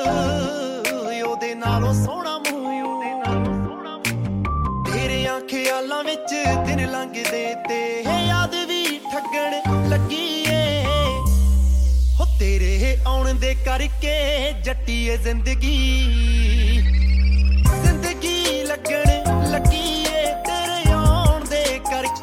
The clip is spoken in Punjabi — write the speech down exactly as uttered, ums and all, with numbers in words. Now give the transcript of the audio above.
ਉਹਦੇ ਨਾਲੋਂ ਸੋਹਣਾ ਮੂੰਹ ਤੇਰਿਆਂ ਖਿਆਲਾਂ ਵਿੱਚ ਦਿਨ ਲੰਘਦੇ ਤੇ ਯਾਦ ਵੀ ਠੱਗਣ ਲੱਗੀ ਏ ਹੋ ਤੇਰੇ ਆਉਣ ਦੇ ਕਰਕੇ ਜੱਟੀਏ ਜ਼ਿੰਦਗੀ